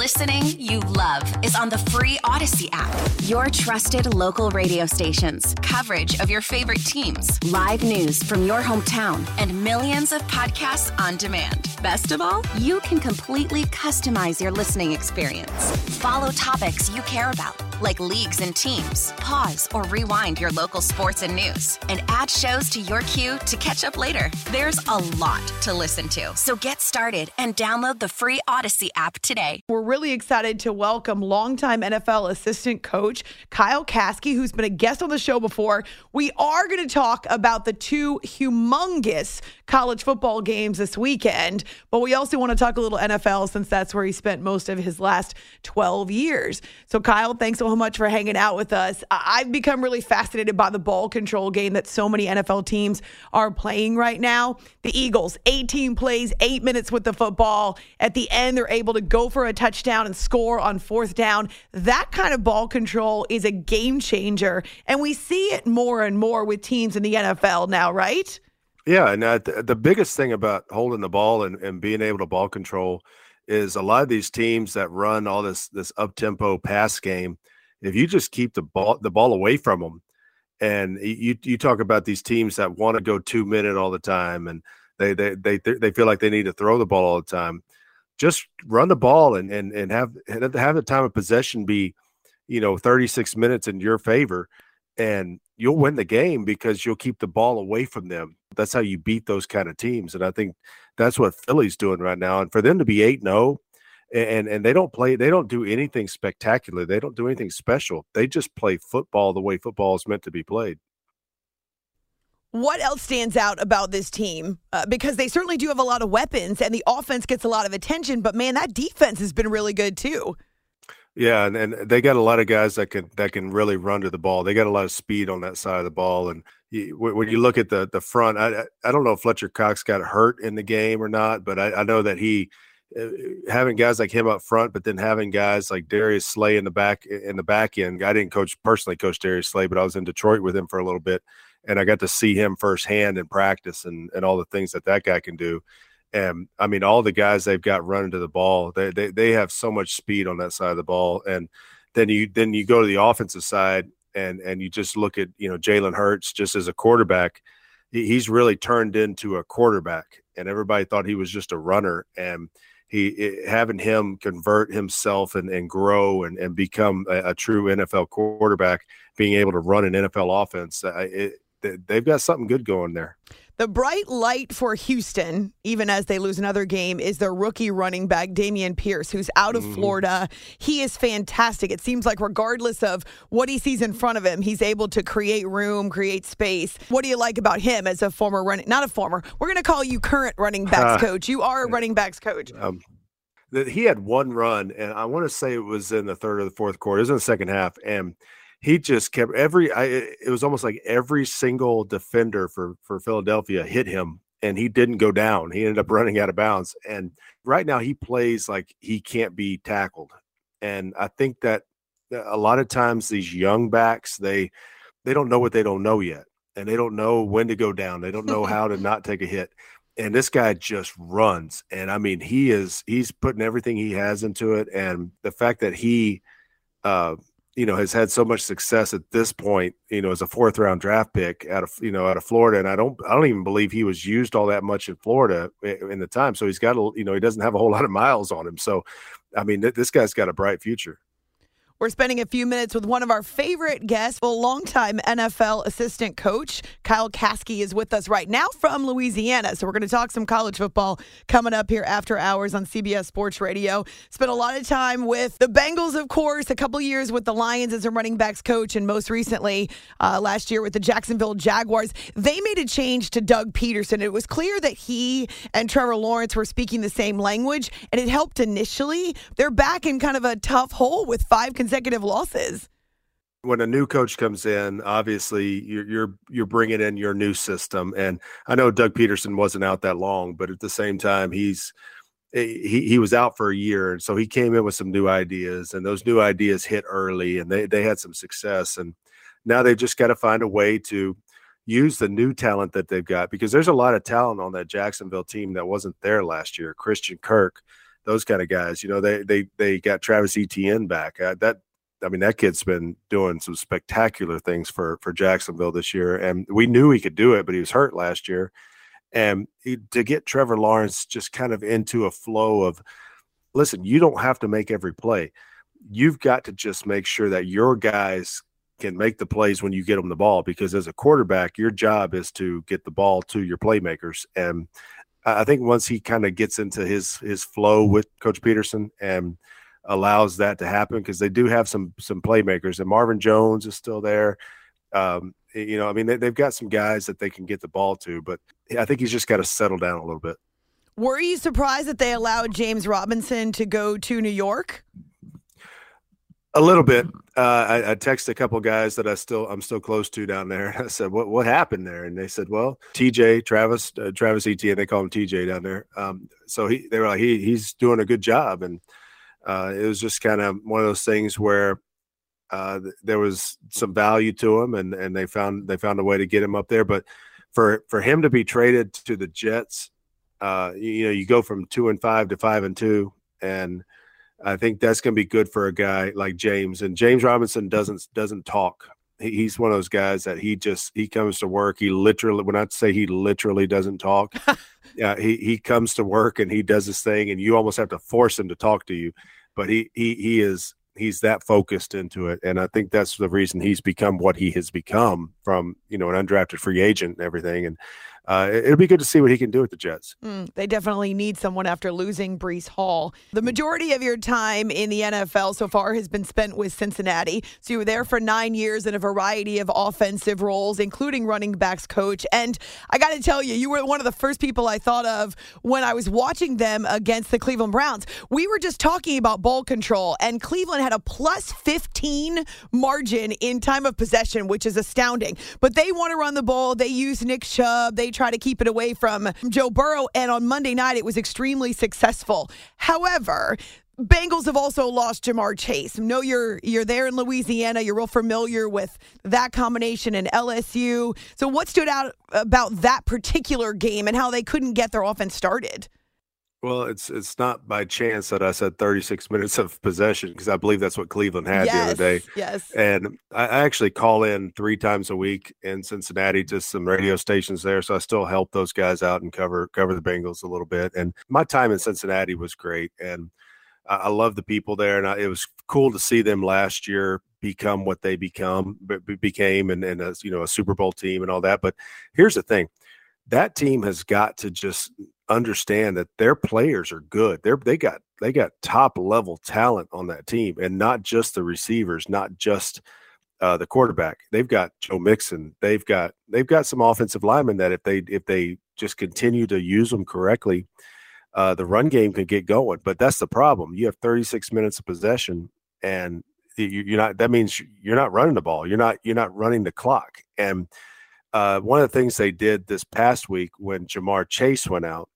Listening you love is on the free Odyssey app. Your trusted local radio stations, coverage of your favorite teams, live news from your hometown, and millions of podcasts on demand. Best of all, you can completely customize your listening experience. Follow topics you care about, like leagues and teams. Pause or rewind your local sports and news, and add shows to your queue to catch up later. There's a lot to listen to, so get started and download the free Odyssey app today. We're really excited to welcome longtime NFL assistant coach Kyle Caskey, who's been a guest on the show before. We are going to talk about the two humongous college football games this weekend, but we also want to talk a little NFL since that's where he spent most of his last 12 years. So Kyle, thanks so much for hanging out with us. I've become really fascinated by the ball control game that so many NFL teams are playing right now. The Eagles, 18 plays, 8 minutes with the football. At the end, they're able to go for a touchdown and score on fourth down. That kind of ball control is a game changer, and we see it more and more with teams in the NFL now, right? Yeah, and the biggest thing about holding the ball and being able to ball control is a lot of these teams that run all this up-tempo pass game, if you just keep the ball away from them, and you talk about these teams that want to go 2 minute all the time, and they feel like they need to throw the ball all the time. Just run the ball and have the time of possession be, 36 minutes in your favor, and you'll win the game because you'll keep the ball away from them. That's how you beat those kind of teams, and I think that's what Philly's doing right now. And for them to be 8-0, and they don't do anything spectacular, they don't do anything special. They just play football the way football is meant to be played. What else stands out about this team? Because they certainly do have a lot of weapons, and the offense gets a lot of attention. But man, that defense has been really good too. Yeah, and they got a lot of guys that can really run to the ball. They got a lot of speed on that side of the ball. And when you look at the front, I don't know if Fletcher Cox got hurt in the game or not, but I know that he having guys like him up front, but then having guys like Darius Slay in the back end. I didn't personally coach Darius Slay, but I was in Detroit with him for a little bit, and I got to see him firsthand in practice and all the things that guy can do. And I mean, all the guys they've got running to the ball, they have so much speed on that side of the ball. And then you go to the offensive side and you just look at, Jalen Hurts just as a quarterback. He's really turned into a quarterback, and everybody thought he was just a runner. And having him convert himself and grow and become a true NFL quarterback, being able to run an NFL offense, they've got something good going there. The bright light for Houston, even as they lose another game, is their rookie running back, Dameon Pierce, who's out of Florida. He is fantastic. It seems like regardless of what he sees in front of him, he's able to create room, create space. What do you like about him as a former not a former, we're going to call you current running backs coach. You are a running backs coach. He had one run, and I want to say it was in the third or the fourth quarter. It was in the second half, and he just kept it was almost like every single defender for Philadelphia hit him, and he didn't go down. He ended up running out of bounds. And right now he plays like he can't be tackled. And I think that a lot of times these young backs, they don't know what they don't know yet. And they don't know when to go down. They don't know how to not take a hit. And this guy just runs. And I mean, he's putting everything he has into it. And the fact that he, has had so much success at this point, as a 4th round draft pick out of Florida. And I don't even believe he was used all that much in Florida in the time. So he's got he doesn't have a whole lot of miles on him. So, I mean, this guy's got a bright future. We're spending a few minutes with one of our favorite guests, a longtime NFL assistant coach. Kyle Caskey is with us right now from Louisiana. So we're going to talk some college football coming up here after hours on CBS Sports Radio. Spent a lot of time with the Bengals, of course, a couple years with the Lions as a running backs coach, and most recently last year with the Jacksonville Jaguars. They made a change to Doug Peterson. It was clear that he and Trevor Lawrence were speaking the same language, and it helped initially. They're back in kind of a tough hole with 5 consecutive losses. When a new coach comes in, obviously you're bringing in your new system, and I know Doug Peterson wasn't out that long, but at the same time he was out for a year, and so he came in with some new ideas, and those new ideas hit early, and they had some success, and now they've just got to find a way to use the new talent that they've got, because there's a lot of talent on that Jacksonville team that wasn't there last year. Christian Kirk, those kind of guys. You know, they got Travis Etienne back. That kid's been doing some spectacular things for Jacksonville this year, and we knew he could do it, but he was hurt last year. And to get Trevor Lawrence just kind of into a flow of, listen, you don't have to make every play. You've got to just make sure that your guys can make the plays when you get them the ball, because as a quarterback, your job is to get the ball to your playmakers. And I think once he kind of gets into his flow with Coach Peterson and allows that to happen, because they do have some playmakers, and Marvin Jones is still there. They've got some guys that they can get the ball to, but I think he's just got to settle down a little bit. Were you surprised that they allowed James Robinson to go to New York? A little bit. I texted a couple guys that I'm still close to down there. I said, "What happened there?" And they said, "Well, TJ Travis Etienne, they call him TJ down there." So they were like, he's doing a good job, and it was just kind of one of those things where there was some value to him, and they found a way to get him up there. But for him to be traded to the Jets, you go from 2-5 to 5-2, and I think that's going to be good for a guy like James. And James Robinson doesn't talk. He's one of those guys that he comes to work. He literally, when I say he literally doesn't talk, he comes to work and he does his thing, and you almost have to force him to talk to you. But he's that focused into it, and I think that's the reason he's become what he has become from an undrafted free agent and everything. And it'll be good to see what he can do with the Jets. They definitely need someone after losing Breece Hall. The majority of your time in the NFL so far has been spent with Cincinnati. So you were there for 9 years in a variety of offensive roles, including running backs coach. And I got to tell you, you were one of the first people I thought of when I was watching them against the Cleveland Browns. We were just talking about ball control, and Cleveland had a plus 15 margin in time of possession, which is astounding. But they want to run the ball. They use Nick Chubb. They try to keep it away from Joe Burrow, and on Monday night it was extremely successful. However, Bengals have also lost Jamar Chase. No, you're there in Louisiana. You're real familiar with that combination in LSU. So what stood out about that particular game and how they couldn't get their offense started? Well, it's not by chance that I said 36 minutes of possession, because I believe that's what Cleveland had the other day. Yes. And I actually call in 3 times a week in Cincinnati to some radio stations there, so I still help those guys out and cover the Bengals a little bit. And my time in Cincinnati was great, and I love the people there, and it was cool to see them last year become what they became, and a Super Bowl team and all that. But here's the thing. That team has got to just understand that their players are good. They got top level talent on that team, and not just the receivers, not just the quarterback. They've got Joe Mixon. They've got some offensive linemen that if they just continue to use them correctly, the run game can get going. But that's the problem. You have 36 minutes of possession, and you're not. That means you're not running the ball. You're not running the clock. And one of the things they did this past week when Jamar Chase went out,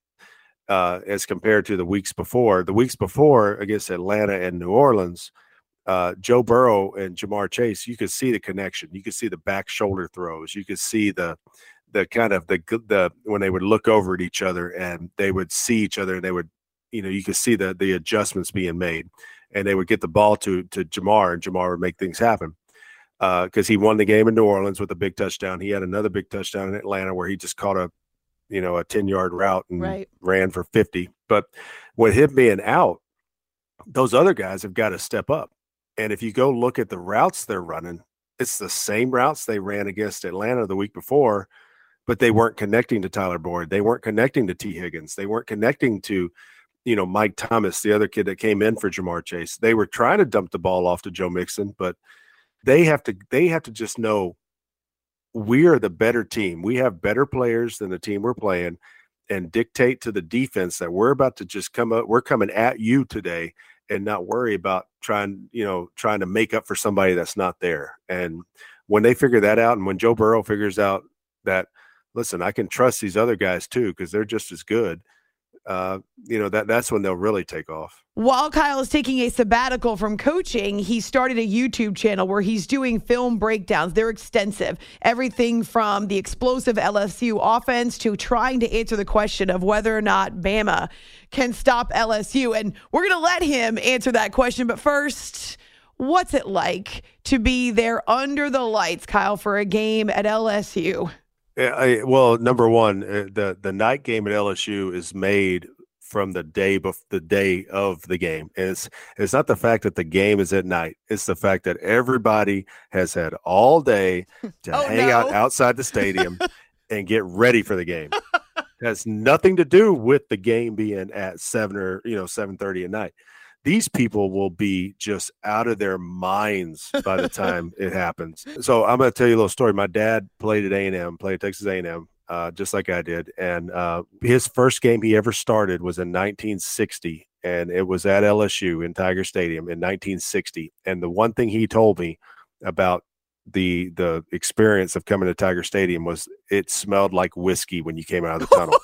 as compared to the weeks before against Atlanta and New Orleans, Joe Burrow and Jamar Chase, you could see the connection. You could see the back shoulder throws. You could see the kind of the when they would look over at each other and they would see each other, and they would, you could see the adjustments being made, and they would get the ball to Jamar, and Jamar would make things happen. Because he won the game in New Orleans with a big touchdown. He had another big touchdown in Atlanta where he just caught a 10-yard route and ran for 50. But with him being out, those other guys have got to step up. And if you go look at the routes they're running, it's the same routes they ran against Atlanta the week before, but they weren't connecting to Tyler Boyd. They weren't connecting to T. Higgins. They weren't connecting to, Mike Thomas, the other kid that came in for Jamar Chase. They were trying to dump the ball off to Joe Mixon, but they have to just know we are the better team. We have better players than the team we're playing, and dictate to the defense that we're about to just come up. We're coming at you today, and not worry about trying to make up for somebody that's not there. And when they figure that out, and when Joe Burrow figures out that, listen, I can trust these other guys too, because they're just as good, that's when they'll really take off. While Kyle is taking a sabbatical from coaching, he started a YouTube channel where he's doing film breakdowns. They're extensive. Everything from the explosive LSU offense to trying to answer the question of whether or not Bama can stop LSU. And we're going to let him answer that question. But first, what's it like to be there under the lights, Kyle, for a game at LSU? Well, number one, the night game at LSU is made from the day of the game. And it's not the fact that the game is at night. It's the fact that everybody has had all day to hang out outside the stadium and get ready for the game. It has nothing to do with the game being at 7:30 at night. These people will be just out of their minds by the time it happens. So I'm going to tell you a little story. My dad played at Texas A&M. Just like I did. And his first game he ever started was in 1960, and it was at LSU in Tiger Stadium in 1960. And the one thing he told me about the experience of coming to Tiger Stadium was it smelled like whiskey when you came out of the tunnel.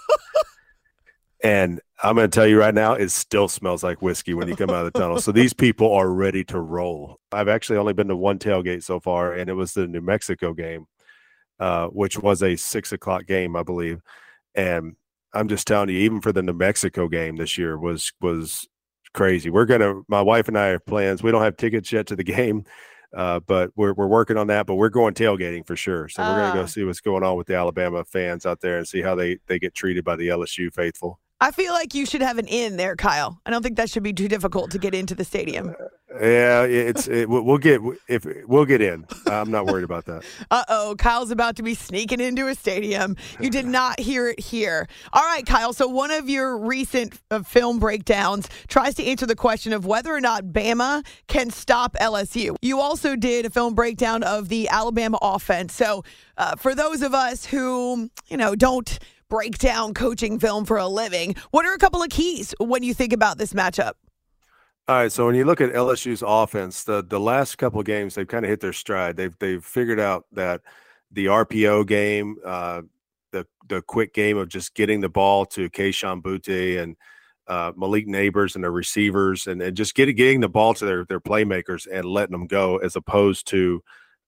And I'm going to tell you right now, it still smells like whiskey when you come out of the tunnel. So these people are ready to roll. I've actually only been to one tailgate so far, and it was the New Mexico game. Which was a 6:00 game, I believe. And I'm just telling you, even for the New Mexico game this year was crazy. My wife and I have plans. We don't have tickets yet to the game, but we're working on that, but we're going tailgating for sure. So we're going to go see what's going on with the Alabama fans out there and see how they get treated by the LSU faithful. I feel like you should have an in there, Kyle. I don't think that should be too difficult to get into the stadium. Yeah, we'll get in. I'm not worried about that. Uh-oh, Kyle's about to be sneaking into a stadium. You did not hear it here. All right, Kyle, so one of your recent film breakdowns tries to answer the question of whether or not Bama can stop LSU. You also did a film breakdown of the Alabama offense. So for those of us who, don't break down coaching film for a living, what are a couple of keys when you think about this matchup? All right, so when you look at LSU's offense, the last couple of games, they've kind of hit their stride. They've figured out that the RPO game, the quick game of just getting the ball to Kayshon Boutte and Malik Neighbors and their receivers, and just getting the ball to their playmakers and letting them go, as opposed to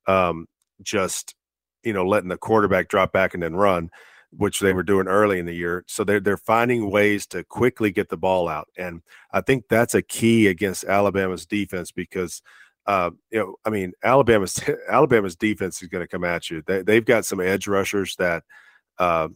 just letting the quarterback drop back and then run, which they were doing early in the year. So they're finding ways to quickly get the ball out. And I think that's a key against Alabama's defense because, Alabama's defense is going to come at you. They've got some edge rushers that, are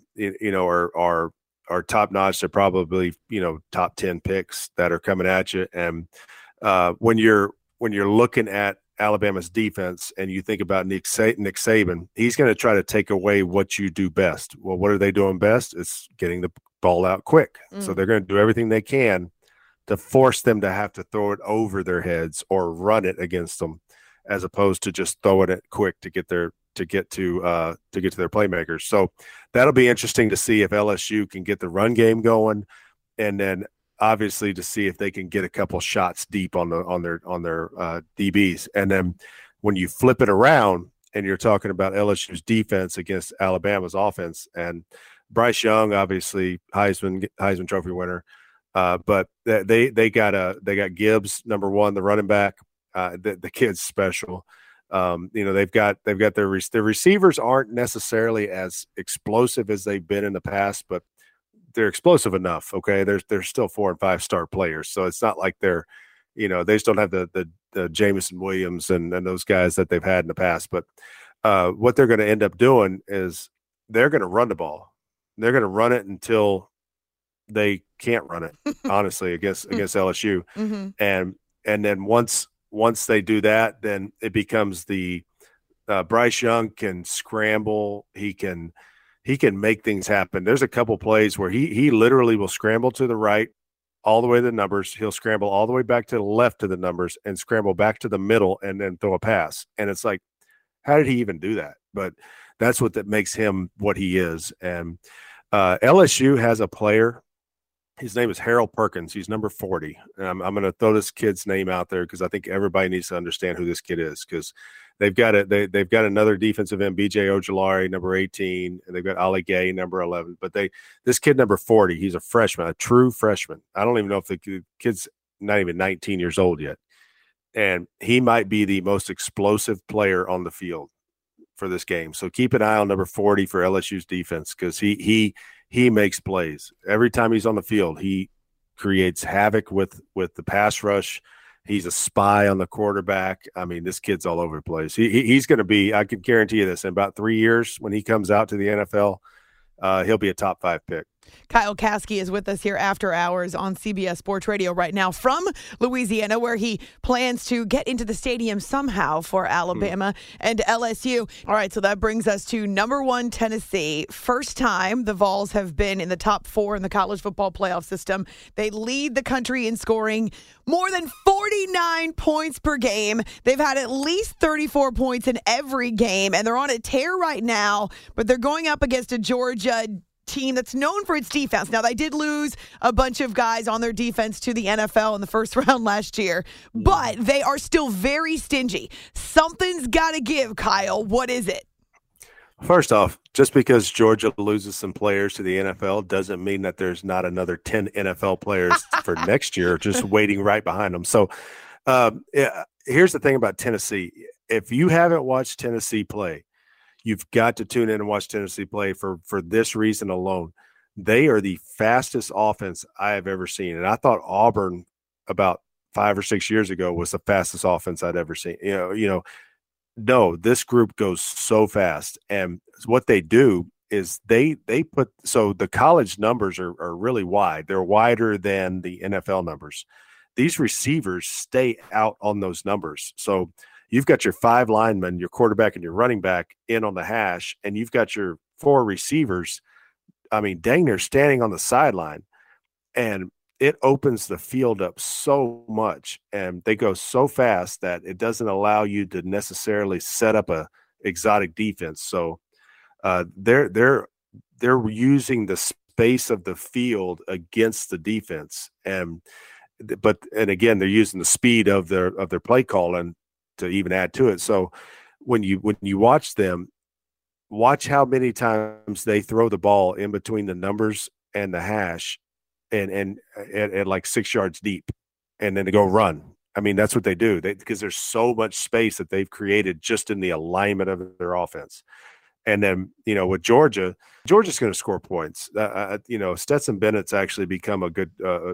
top notch. They're probably, top 10 picks that are coming at you. And when you're looking at Alabama's defense and you think about Nick Saban, he's going to try to take away what you do best. Well, what are they doing best? It's getting the ball out quick. So they're going to do everything they can to force them to have to throw it over their heads or run it against them, as opposed to just throwing it quick to get to their playmakers. So that'll be interesting to see if LSU can get the run game going, and then obviously to see if they can get a couple shots deep on their DBs. And then when you flip it around and you're talking about LSU's defense against Alabama's offense, and Bryce Young, obviously Heisman Trophy winner, but they got Gibbs, number one, the running back. The kid's special. They've got their receivers aren't necessarily as explosive as they've been in the past, but they're explosive enough. Okay. They're still 4 and 5 star players. So it's not like they're, they just don't have the Jameson Williams and those guys that they've had in the past. But what they're going to end up doing is they're going to run the ball. They're going to run it until they can't run it, honestly, against LSU. Mm-hmm. And then once they do that, then it becomes the Bryce Young can scramble. He can make things happen. There's a couple plays where he literally will scramble to the right all the way to the numbers. He'll scramble all the way back to the left to the numbers and scramble back to the middle and then throw a pass. And it's like, how did he even do that? But that's what that makes him what he is. And LSU has a player His name is Harold Perkins. He's number 40. And I'm going to throw this kid's name out there because I think everybody needs to understand who this kid is, because they've got another defensive end, BJ Ojulari, number 18, and they've got Ali Gay, number 11. But this kid, number 40, he's a freshman, a true freshman. I don't even know if the kid's not even 19 years old yet. And he might be the most explosive player on the field for this game. So keep an eye on number 40 for LSU's defense, because he makes plays. Every time he's on the field, he creates havoc with the pass rush. He's a spy on the quarterback. I mean, this kid's all over the place. He's going to be, I can guarantee you this, in about 3 years when he comes out to the NFL, he'll be a top 5 pick. Kyle Caskey is with us here after hours on CBS Sports Radio right now from Louisiana, where he plans to get into the stadium somehow for Alabama and LSU. All right, so that brings us to number 1, Tennessee. First time the Vols have been in the top 4 in the college football playoff system. They lead the country in scoring more than 49 points per game. They've had at least 34 points in every game, and they're on a tear right now, but they're going up against a Georgia team that's known for its defense. Now, they did lose a bunch of guys on their defense to the NFL in the first round last year, but they are still very stingy. Something's got to give, Kyle. What is it? First off, just because Georgia loses some players to the NFL doesn't mean that there's not another 10 NFL players for next year just waiting right behind them. So here's the thing about Tennessee. If you haven't watched Tennessee play, you've got to tune in and watch Tennessee play for this reason alone. They are the fastest offense I have ever seen. And I thought Auburn about 5 or 6 years ago was the fastest offense I'd ever seen. No, this group goes so fast. And what they do is they put – so the college numbers are really wide. They're wider than the NFL numbers. These receivers stay out on those numbers. So – you've got your 5 linemen, your quarterback and your running back in on the hash, and you've got your 4 receivers, I mean, dang, they're standing on the sideline. And it opens the field up so much, and they go so fast that it doesn't allow you to necessarily set up a exotic defense. So they're using the space of the field against the defense. And again, they're using the speed of their play calling to even add to it. So when you watch them, watch how many times they throw the ball in between the numbers and the hash and at like 6 yards deep, and then they go run. I mean, that's what they do because there's so much space that they've created just in the alignment of their offense. And then, with Georgia's going to score points. Stetson Bennett's actually become a good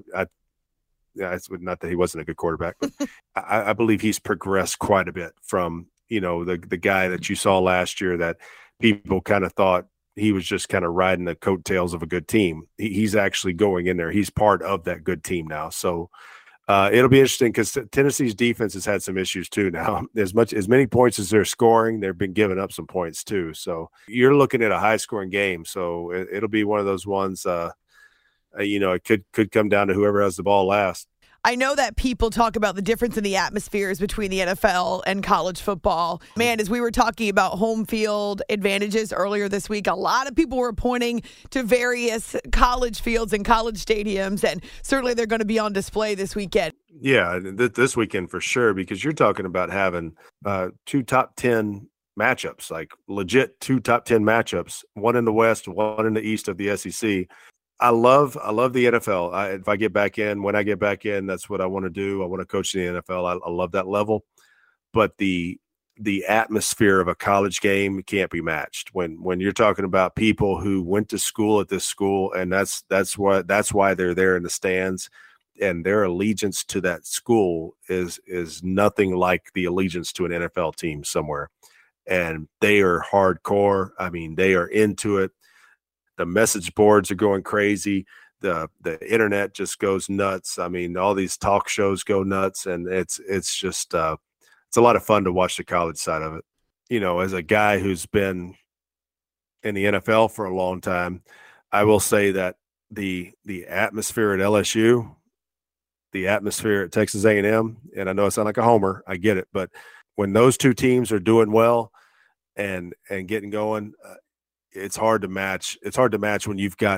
not that he wasn't a good quarterback, but I believe he's progressed quite a bit from, the guy that you saw last year that people kind of thought he was just kind of riding the coattails of a good team. He's actually going in there. He's part of that good team now. So it'll be interesting because Tennessee's defense has had some issues too now. As many points as they're scoring, they've been giving up some points too. So you're looking at a high-scoring game. So it'll be one of those ones it could come down to whoever has the ball last. I know that people talk about the difference in the atmospheres between the NFL and college football. Man, as we were talking about home field advantages earlier this week, a lot of people were pointing to various college fields and college stadiums, and certainly they're going to be on display this weekend. Yeah, this weekend for sure, because you're talking about having 2 top 10 matchups, like legit 2 top 10 matchups, one in the West, one in the East of the SEC. I love the NFL. If I get back in, when I get back in, that's what I want to do. I want to coach in the NFL. I love that level. But the atmosphere of a college game can't be matched. When you're talking about people who went to school at this school, and that's why they're there in the stands, and their allegiance to that school is nothing like the allegiance to an NFL team somewhere. And they are hardcore. I mean, they are into it. The message boards are going crazy. The internet just goes nuts. I mean, all these talk shows go nuts, and it's just it's a lot of fun to watch the college side of it. As a guy who's been in the NFL for a long time, I will say that the atmosphere at LSU, the atmosphere at Texas A&M, and I know I sound like a homer, I get it, but when those 2 teams are doing well and getting going, it's hard to match. It's hard to match when you've got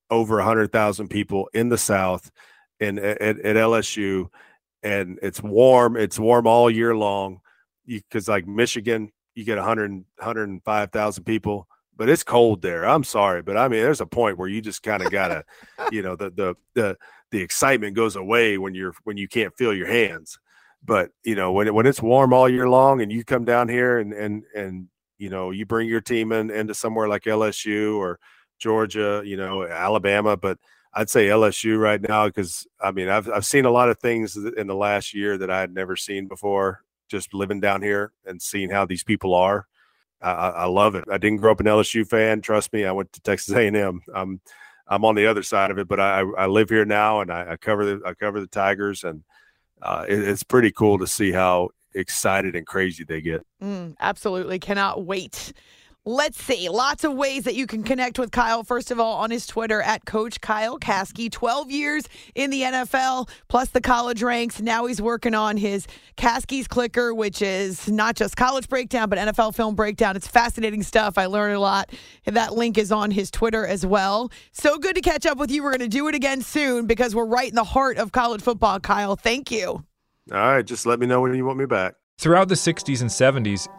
over 100,000 people in the South and at LSU, and it's warm. It's warm all year long. Because like Michigan, you get 105,000 people, but it's cold there. I'm sorry, but I mean, there's a point where you just kind of gotta, the excitement goes away when you can't feel your hands. But when it's warm all year long, and you come down here and you bring your team into somewhere like LSU or Georgia, Alabama, but I'd say LSU right now, because I mean, I've seen a lot of things in the last year that I had never seen before, just living down here and seeing how these people are. I love it. I didn't grow up an LSU fan. Trust me, I went to Texas A&M. I'm on the other side of it, but I live here now, and I cover the Tigers, and it's pretty cool to see how excited and crazy they get. Absolutely. Cannot wait. Let's see. Lots of ways that you can connect with Kyle. First of all, on his Twitter at Coach Kyle Caskey. 12 years in the NFL, plus the college ranks. Now he's working on his Caskey's Clicker, which is not just college breakdown, but NFL film breakdown. It's fascinating stuff. I learned a lot. And that link is on his Twitter as well. So good to catch up with you. We're going to do it again soon because we're right in the heart of college football, Kyle. Thank you. All right. Just let me know when you want me back. Throughout the 60s and 70s,